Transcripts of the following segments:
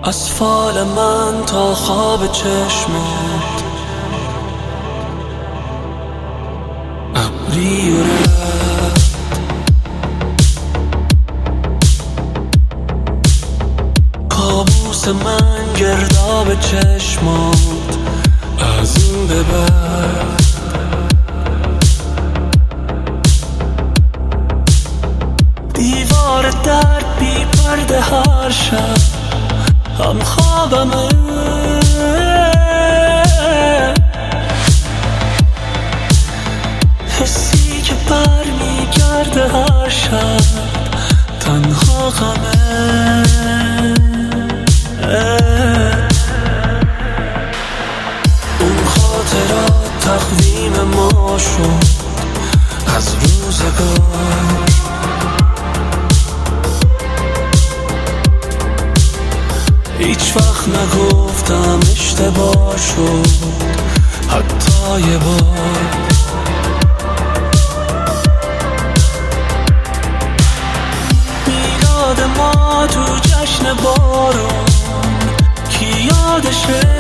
از فال من تا خواب چشمت ابری و رفت. کابوس من گرداب چشمات از این به بعد. دیوار در بی پرده هر شب هم خوابمه. حسی که بر میگرده هر شب تنها غمه. اون خاطرات تقویم ما شد از روزگار. هیچ وقت نگفتم اشتباه شد حتی یه بار. میلاد ما تو جشن بارون کی یادشه؟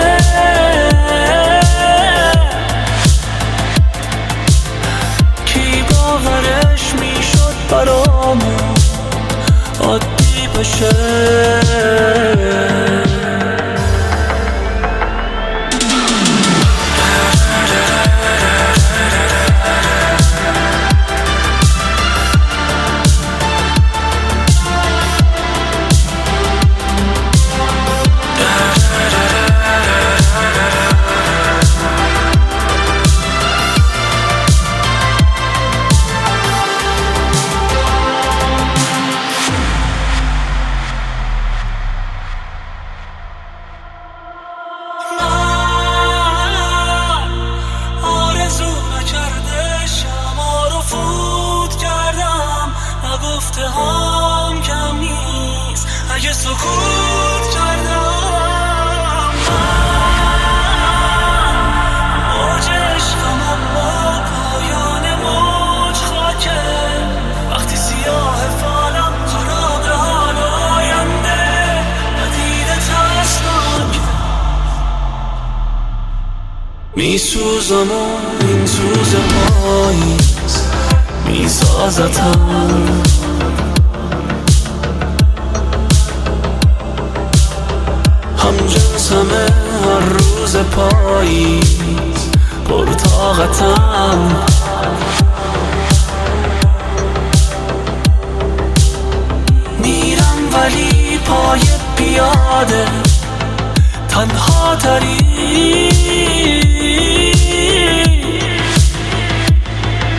کی باورش میشد برامون عادی بشه؟ گفته هم کم نیست اگه سکوت کردم. من موج عشقم اما پایان موج خاکه. وقتی سیاه فالم خراب حال آینده ندیده ترسناک میسوزم و این سوز پاییز میسازتم. هم جنسمه هر روز پاییز پرطاقتم. میرم ولی پای پیاده تنها تری.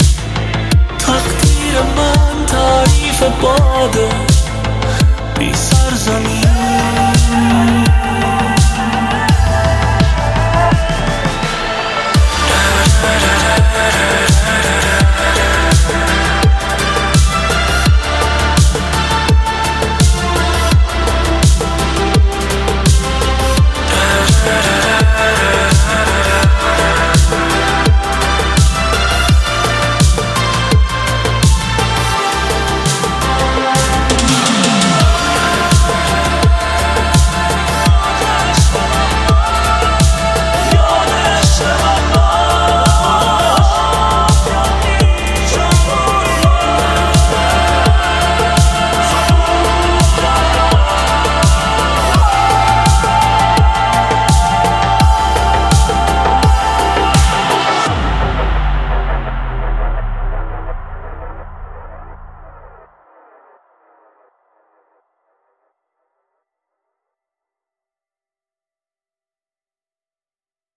تقدیر من تعریف باده بی